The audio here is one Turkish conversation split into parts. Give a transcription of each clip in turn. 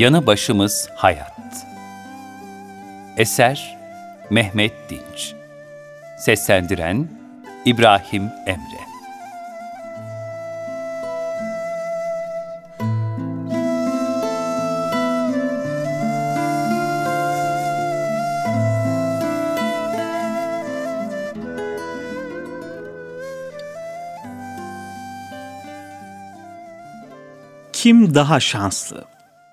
Yanı başımız hayat. Eser Mehmet Dinç. Seslendiren İbrahim Emre. Kim daha şanslı?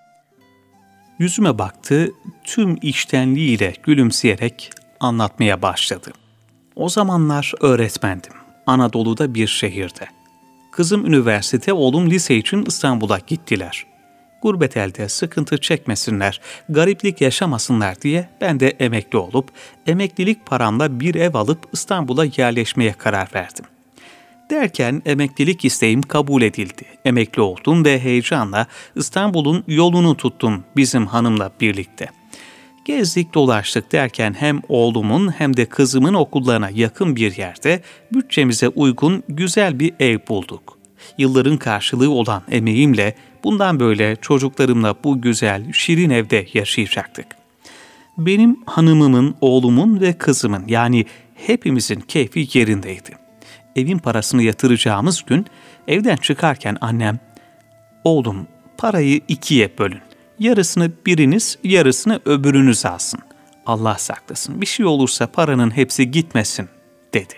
Yüzüme baktı, tüm içtenliğiyle gülümseyerek anlatmaya başladı. O zamanlar öğretmendim, Anadolu'da bir şehirde. Kızım üniversite, oğlum lise için İstanbul'a gittiler. Gurbet elde sıkıntı çekmesinler, gariplik yaşamasınlar diye ben de emekli olup, emeklilik paramla bir ev alıp İstanbul'a yerleşmeye karar verdim. Derken emeklilik isteğim kabul edildi. Emekli oldum ve heyecanla İstanbul'un yolunu tuttum bizim hanımla birlikte. Gezdik dolaştık derken hem oğlumun hem de kızımın okullarına yakın bir yerde bütçemize uygun güzel bir ev bulduk. Yılların karşılığı olan emeğimle bundan böyle çocuklarımla bu güzel, şirin evde yaşayacaktık. Benim hanımımın, oğlumun ve kızımın yani hepimizin keyfi yerindeydi. Evin parasını yatıracağımız gün evden çıkarken annem, "Oğlum, parayı 2'ye bölün. Yarısını biriniz, yarısını öbürünüz alsın. Allah saklasın, bir şey olursa paranın hepsi gitmesin," dedi.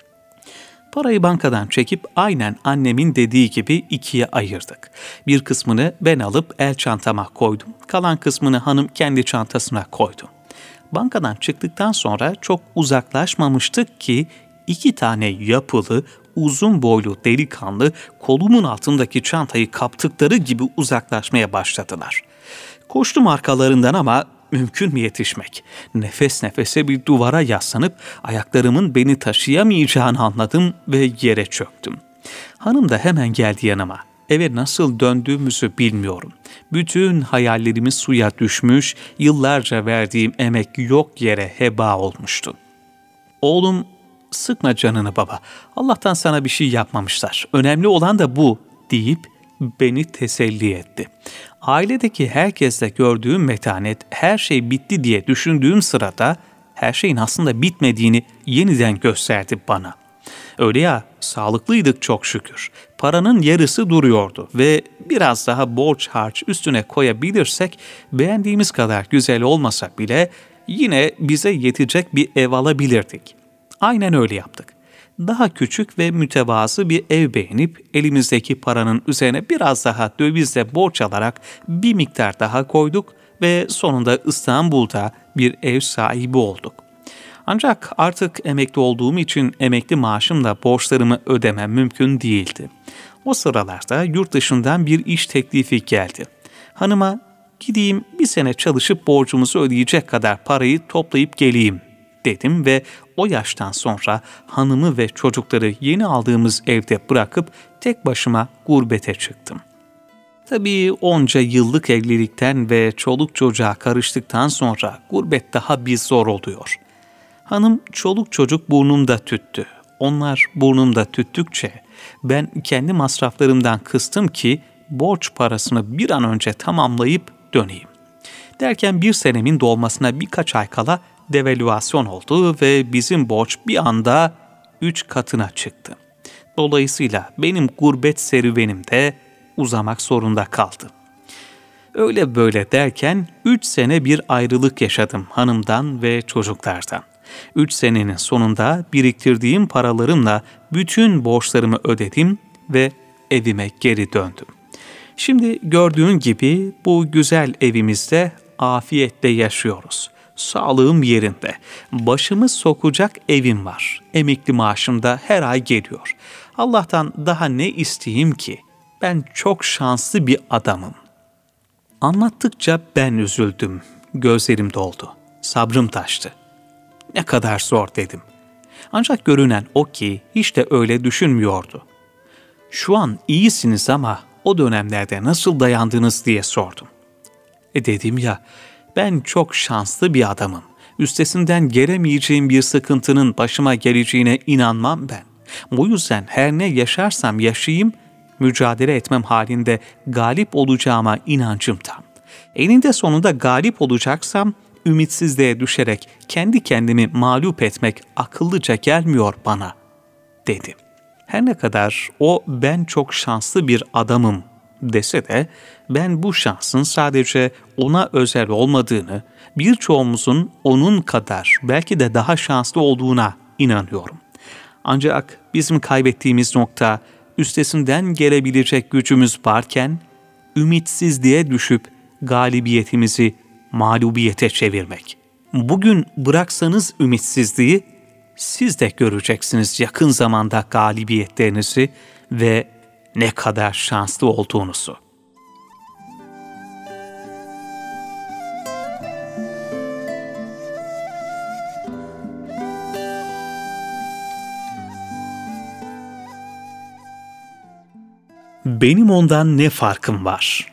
Parayı bankadan çekip aynen annemin dediği gibi 2'ye ayırdık. Bir kısmını ben alıp el çantama koydum. Kalan kısmını hanım kendi çantasına koydu. Bankadan çıktıktan sonra çok uzaklaşmamıştık ki 2 tane yapılı, uzun boylu delikanlı kolumun altındaki çantayı kaptıkları gibi uzaklaşmaya başladılar. Koştum arkalarından ama mümkün mü yetişmek? Nefes nefese bir duvara yaslanıp ayaklarımın beni taşıyamayacağını anladım ve yere çöktüm. Hanım da hemen geldi yanıma. Eve nasıl döndüğümüzü bilmiyorum. Bütün hayallerimiz suya düşmüş, yıllarca verdiğim emek yok yere heba olmuştu. Oğlum, "Sıkma canını baba, Allah'tan sana bir şey yapmamışlar. Önemli olan da bu," deyip beni teselli etti. Ailedeki herkesle gördüğüm metanet, her şey bitti diye düşündüğüm sırada her şeyin aslında bitmediğini yeniden gösterdi bana. Öyle ya, sağlıklıydık çok şükür. Paranın yarısı duruyordu ve biraz daha borç harç üstüne koyabilirsek beğendiğimiz kadar güzel olmasa bile yine bize yetecek bir ev alabilirdik. Aynen öyle yaptık. Daha küçük ve mütevazı bir ev beğenip elimizdeki paranın üzerine biraz daha dövizle borç alarak bir miktar daha koyduk ve sonunda İstanbul'da bir ev sahibi olduk. Ancak artık emekli olduğum için emekli maaşımla borçlarımı ödemem mümkün değildi. O sıralarda yurt dışından bir iş teklifi geldi. Hanıma, "Gideyim bir sene çalışıp borcumuzu ödeyecek kadar parayı toplayıp geleyim," dedim ve o yaştan sonra hanımı ve çocukları yeni aldığımız evde bırakıp tek başıma gurbete çıktım. Tabii onca yıllık evlilikten ve çoluk çocuğa karıştıktan sonra gurbet daha bir zor oluyor. Hanım çoluk çocuk burnumda tüttü. Onlar burnumda tüttükçe ben kendi masraflarımdan kıstım ki borç parasını bir an önce tamamlayıp döneyim. Derken bir senemin dolmasına birkaç ay kala devalüasyon oldu ve bizim borç bir anda 3 katına çıktı. Dolayısıyla benim gurbet serüvenim de uzamak zorunda kaldı. Öyle böyle derken 3 sene bir ayrılık yaşadım hanımdan ve çocuklardan. 3 senenin sonunda biriktirdiğim paralarımla bütün borçlarımı ödedim ve evime geri döndüm. Şimdi gördüğün gibi bu güzel evimizde afiyetle yaşıyoruz. Sağlığım yerinde. Başımı sokacak evim var. Emekli maaşım da her ay geliyor. Allah'tan daha ne isteyeyim ki? Ben çok şanslı bir adamım. Anlattıkça ben üzüldüm. Gözlerim doldu. Sabrım taştı. Ne kadar zor dedim. Ancak görünen o ki hiç de öyle düşünmüyordu. "Şu an iyisiniz ama o dönemlerde nasıl dayandınız?" diye sordum. Dedim ya, ben çok şanslı bir adamım. Üstesinden gelemeyeceğim bir sıkıntının başıma geleceğine inanmam ben. Bu yüzden her ne yaşarsam yaşayayım, mücadele etmem halinde galip olacağıma inancım tam. Eninde sonunda galip olacaksam ümitsizliğe düşerek kendi kendimi mağlup etmek akıllıca gelmiyor bana, dedi. Her ne kadar o ben çok şanslı bir adamım dese de ben bu şansın sadece ona özel olmadığını, birçoğumuzun onun kadar belki de daha şanslı olduğuna inanıyorum. Ancak bizim kaybettiğimiz nokta üstesinden gelebilecek gücümüz varken ümitsizliğe düşüp galibiyetimizi mağlubiyete çevirmek. Bugün bıraksanız ümitsizliği, siz de göreceksiniz yakın zamanda galibiyetlerinizi ve ne kadar şanslı olduğunuzu. Benim ondan ne farkım var?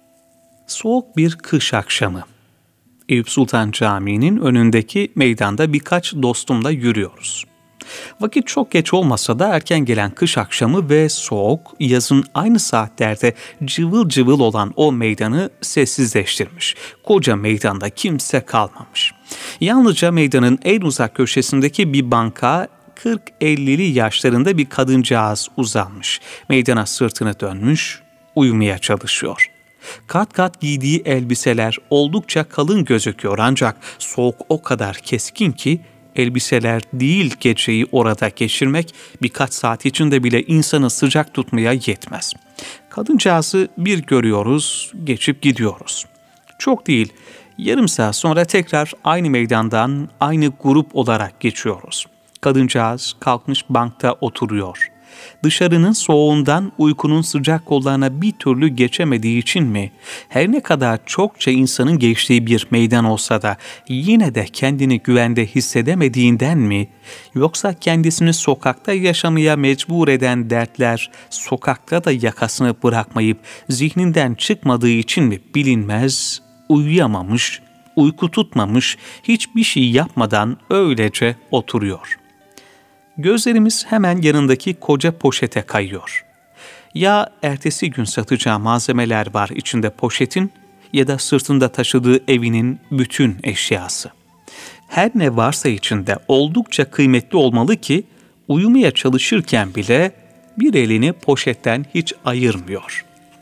Soğuk bir kış akşamı. Eyüp Sultan Camii'nin önündeki meydanda birkaç dostumla yürüyoruz. Vakit çok geç olmasa da erken gelen kış akşamı ve soğuk, yazın aynı saatlerde cıvıl cıvıl olan o meydanı sessizleştirmiş. Koca meydanda kimse kalmamış. Yalnızca meydanın en uzak köşesindeki bir banka 40-50'li yaşlarında bir kadıncağız uzanmış. Meydana sırtını dönmüş, uyumaya çalışıyor. Kat kat giydiği elbiseler oldukça kalın gözüküyor ancak soğuk o kadar keskin ki elbiseler değil geceyi orada geçirmek birkaç saat içinde bile insanı sıcak tutmaya yetmez. Kadıncağızı bir görüyoruz, geçip gidiyoruz. Çok değil, yarım saat sonra tekrar aynı meydandan aynı grup olarak geçiyoruz. Kadıncağız kalkmış bankta oturuyor. Dışarının soğuğundan uykunun sıcak kollarına bir türlü geçemediği için mi, her ne kadar çokça insanın geçtiği bir meydan olsa da yine de kendini güvende hissedemediğinden mi, yoksa kendisini sokakta yaşamaya mecbur eden dertler sokakta da yakasını bırakmayıp zihninden çıkmadığı için mi bilinmez, uyuyamamış, uyku tutmamış, hiçbir şey yapmadan öylece oturuyor. Gözlerimiz hemen yanındaki koca poşete kayıyor. Ya ertesi gün satacağı malzemeler var içinde poşetin ya da sırtında taşıdığı evinin bütün eşyası. Her ne varsa içinde oldukça kıymetli olmalı ki uyumaya çalışırken bile bir elini poşetten hiç ayırmıyor.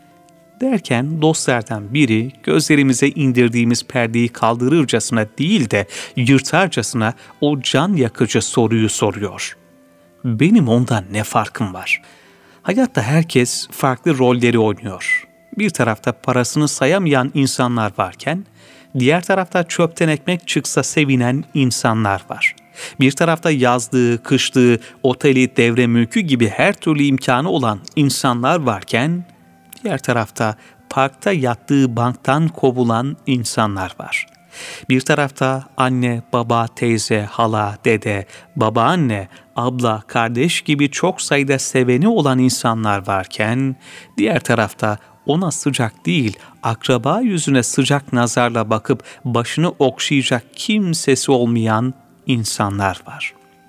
Derken dostlardan biri gözlerimize indirdiğimiz perdeyi kaldırırcasına değil de yırtarcasına o can yakıcı soruyu soruyor. Benim ondan ne farkım var? Hayatta herkes farklı rolleri oynuyor. Bir tarafta parasını sayamayan insanlar varken, diğer tarafta çöpten ekmek çıksa sevinen insanlar var. Bir tarafta yazlığı, kışlığı, oteli, devre mülkü gibi her türlü imkanı olan insanlar varken, diğer tarafta parkta yattığı banktan kovulan insanlar var. Bir tarafta anne, baba, teyze, hala, dede, babaanne, abla, kardeş gibi çok sayıda seveni olan insanlar varken, diğer tarafta ona sıcak değil, akraba yüzüne sıcak nazarla bakıp başını okşayacak kimsesi olmayan insanlar var.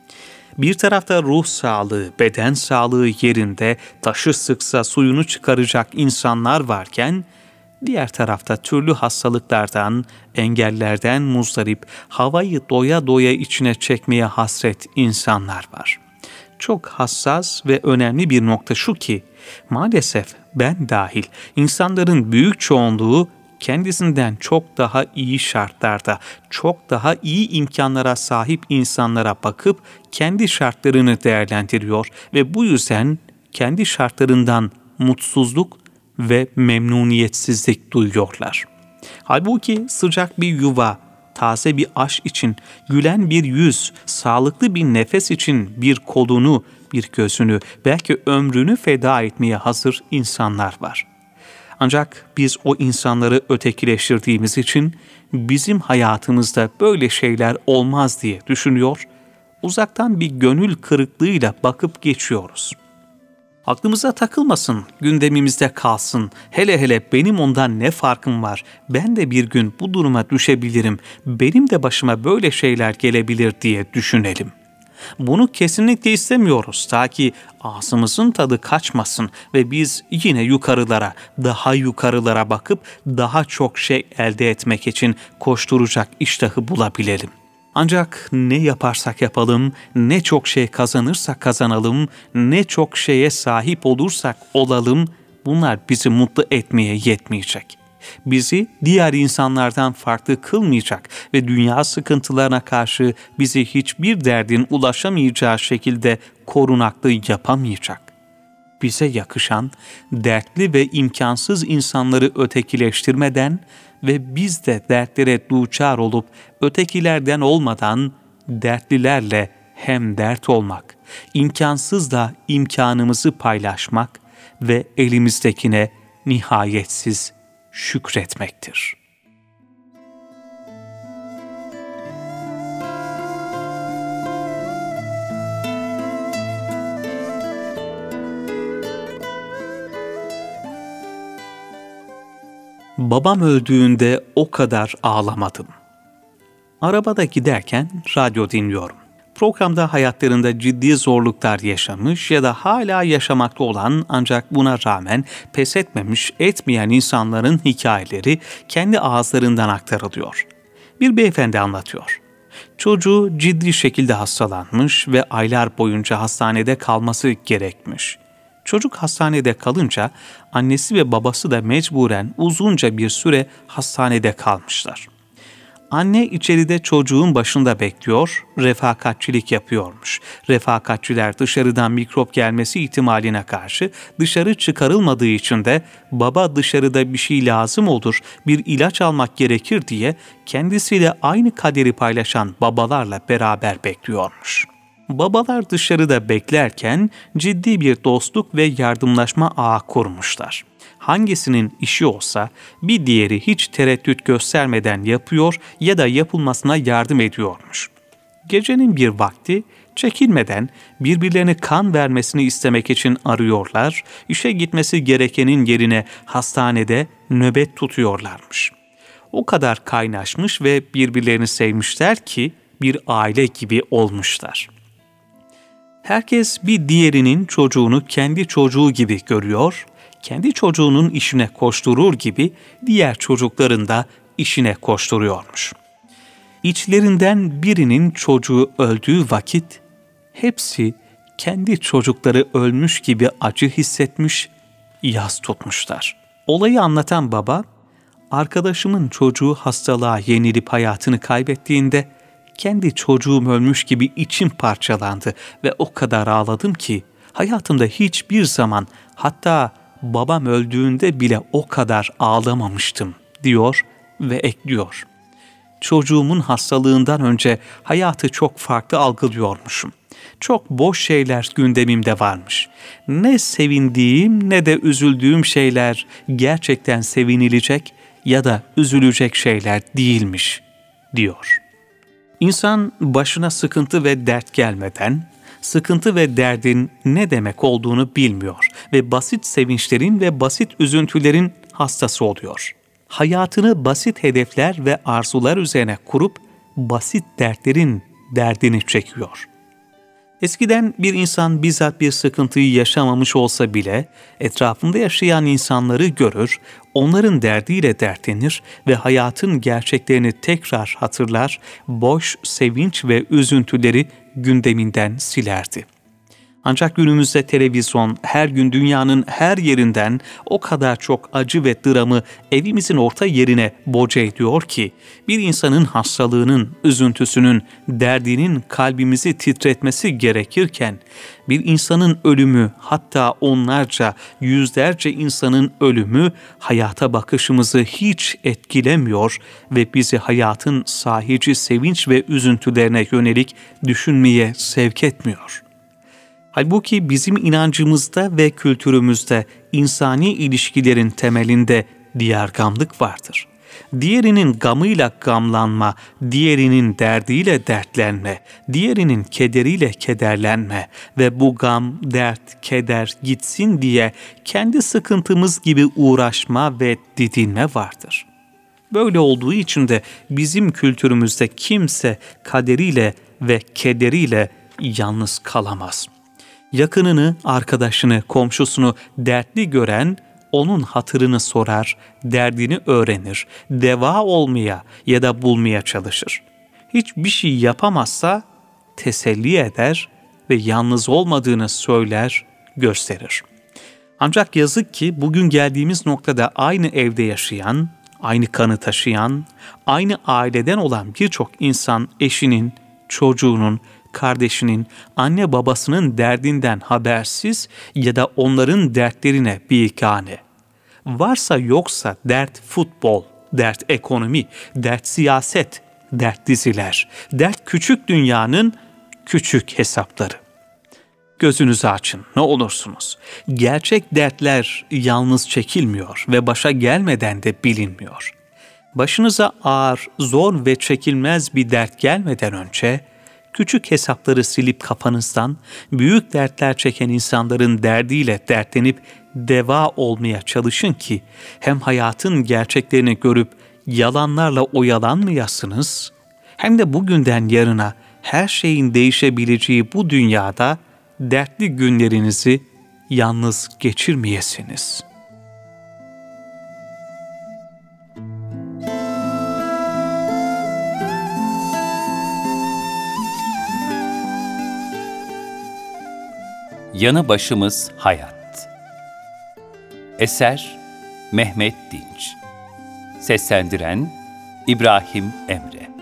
Bir tarafta ruh sağlığı, beden sağlığı yerinde taşı sıksa suyunu çıkaracak insanlar varken, diğer tarafta türlü hastalıklardan, engellerden muzdarip, havayı doya doya içine çekmeye hasret insanlar var. Çok hassas ve önemli bir nokta şu ki, maalesef ben dahil insanların büyük çoğunluğu kendisinden çok daha iyi şartlarda, çok daha iyi imkanlara sahip insanlara bakıp kendi şartlarını değerlendiriyor ve bu yüzden kendi şartlarından mutsuzluk ve memnuniyetsizlik duyuyorlar. Halbuki sıcak bir yuva, taze bir aş için, gülen bir yüz, sağlıklı bir nefes için bir kolunu, bir gözünü, belki ömrünü feda etmeye hazır insanlar var. Ancak biz o insanları ötekileştirdiğimiz için bizim hayatımızda böyle şeyler olmaz diye düşünüyor, uzaktan bir gönül kırıklığıyla bakıp geçiyoruz. Aklımıza takılmasın, gündemimizde kalsın, hele hele benim ondan ne farkım var, ben de bir gün bu duruma düşebilirim, benim de başıma böyle şeyler gelebilir diye düşünelim. Bunu kesinlikle istemiyoruz ta ki ağzımızın tadı kaçmasın ve biz yine yukarılara, daha yukarılara bakıp daha çok şey elde etmek için koşturacak iştahı bulabilelim. Ancak ne yaparsak yapalım, ne çok şey kazanırsak kazanalım, ne çok şeye sahip olursak olalım, bunlar bizi mutlu etmeye yetmeyecek. Bizi diğer insanlardan farklı kılmayacak ve dünya sıkıntılarına karşı bizi hiçbir derdin ulaşamayacağı şekilde korunaklı yapamayacak. Bize yakışan dertli ve imkansız insanları ötekileştirmeden ve biz de dertlere duçar olup ötekilerden olmadan dertlilerle hem dert olmak, imkansızla imkanımızı paylaşmak ve elimizdekine nihayetsiz şükretmektir. Babam öldüğünde o kadar ağlamadım. Arabada giderken radyo dinliyorum. Programda hayatlarında ciddi zorluklar yaşamış ya da hala yaşamakta olan ancak buna rağmen pes etmeyen insanların hikayeleri kendi ağızlarından aktarılıyor. Bir beyefendi anlatıyor. Çocuğu ciddi şekilde hastalanmış ve aylar boyunca hastanede kalması gerekmiş. Çocuk hastanede kalınca annesi ve babası da mecburen uzunca bir süre hastanede kalmışlar. Anne içeride çocuğun başında bekliyor, refakatçilik yapıyormuş. Refakatçiler dışarıdan mikrop gelmesi ihtimaline karşı dışarı çıkarılmadığı için de baba dışarıda bir şey lazım olur, bir ilaç almak gerekir diye kendisiyle aynı kaderi paylaşan babalarla beraber bekliyormuş. Babalar dışarıda beklerken ciddi bir dostluk ve yardımlaşma ağı kurmuşlar. Hangisinin işi olsa bir diğeri hiç tereddüt göstermeden yapıyor ya da yapılmasına yardım ediyormuş. Gecenin bir vakti çekinmeden birbirlerine kan vermesini istemek için arıyorlar, işe gitmesi gerekenin yerine hastanede nöbet tutuyorlarmış. O kadar kaynaşmış ve birbirlerini sevmişler ki bir aile gibi olmuşlar. Herkes bir diğerinin çocuğunu kendi çocuğu gibi görüyor, kendi çocuğunun işine koşturur gibi diğer çocukların da işine koşturuyormuş. İçlerinden birinin çocuğu öldüğü vakit hepsi kendi çocukları ölmüş gibi acı hissetmiş, yas tutmuşlar. Olayı anlatan baba, arkadaşımın çocuğu hastalığa yenilip hayatını kaybettiğinde kendi çocuğum ölmüş gibi içim parçalandı ve o kadar ağladım ki hayatımda hiçbir zaman, hatta babam öldüğünde bile o kadar ağlamamıştım diyor ve ekliyor. Çocuğumun hastalığından önce hayatı çok farklı algılıyormuşum. Çok boş şeyler gündemimde varmış. Ne sevindiğim ne de üzüldüğüm şeyler gerçekten sevinilecek ya da üzülecek şeyler değilmiş diyor. İnsan başına sıkıntı ve dert gelmeden, sıkıntı ve derdin ne demek olduğunu bilmiyor ve basit sevinçlerin ve basit üzüntülerin hastası oluyor. Hayatını basit hedefler ve arzular üzerine kurup basit dertlerin derdini çekiyor. Eskiden bir insan bizzat bir sıkıntıyı yaşamamış olsa bile etrafında yaşayan insanları görür, onların derdiyle dertlenir ve hayatın gerçeklerini tekrar hatırlar, boş sevinç ve üzüntüleri gündeminden silerdi. Ancak günümüzde televizyon her gün dünyanın her yerinden o kadar çok acı ve dramı evimizin orta yerine boca ediyor ki bir insanın hastalığının, üzüntüsünün, derdinin kalbimizi titretmesi gerekirken bir insanın ölümü, hatta onlarca, yüzlerce insanın ölümü hayata bakışımızı hiç etkilemiyor ve bizi hayatın sahici sevinç ve üzüntülerine yönelik düşünmeye sevk etmiyor. Halbuki bizim inancımızda ve kültürümüzde insani ilişkilerin temelinde diyargamlık vardır. Diğerinin gamıyla gamlanma, diğerinin derdiyle dertlenme, diğerinin kederiyle kederlenme ve bu gam, dert, keder gitsin diye kendi sıkıntımız gibi uğraşma ve didinme vardır. Böyle olduğu için de bizim kültürümüzde kimse kaderiyle ve kederiyle yalnız kalamaz. Yakınını, arkadaşını, komşusunu dertli gören onun hatırını sorar, derdini öğrenir, deva olmaya ya da bulmaya çalışır. Hiçbir şey yapamazsa teselli eder ve yalnız olmadığını söyler, gösterir. Ancak yazık ki bugün geldiğimiz noktada aynı evde yaşayan, aynı kanı taşıyan, aynı aileden olan birçok insan eşinin, çocuğunun, kardeşinin, anne babasının derdinden habersiz ya da onların dertlerine bikâne. Varsa yoksa dert futbol, dert ekonomi, dert siyaset, dert diziler, dert küçük dünyanın küçük hesapları. Gözünüzü açın ne olursunuz. Gerçek dertler yalnız çekilmiyor ve başa gelmeden de bilinmiyor. Başınıza ağır, zor ve çekilmez bir dert gelmeden önce küçük hesapları silip kafanızdan büyük dertler çeken insanların derdiyle dertlenip deva olmaya çalışın ki hem hayatın gerçeklerini görüp yalanlarla oyalanmayasınız hem de bugünden yarına her şeyin değişebileceği bu dünyada dertli günlerinizi yalnız geçirmeyesiniz. Yanı başımız hayat. Eser Mehmet Dinç. Seslendiren İbrahim Emre.